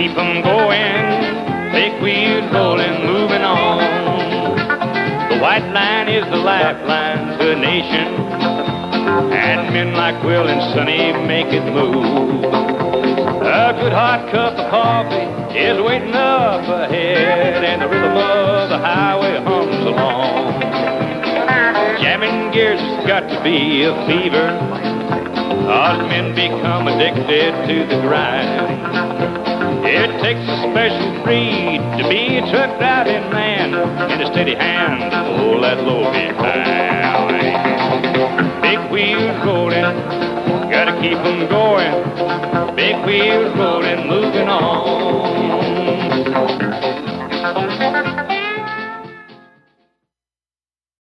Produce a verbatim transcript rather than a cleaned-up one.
keep 'em going, big wheels rolling, moving on. The white line is the lifeline to a nation, and men like Will and Sonny make it move. A good hot cup of coffee is waiting up ahead, and the rhythm of the highway hums along. Jamming gears has got to be a fever, us men become addicted to the grind. It takes a special breed to be a truck driving man, and a steady hand to pull that load behind. Big wheels rolling, gotta keep 'em going. Big wheels rolling, moving on.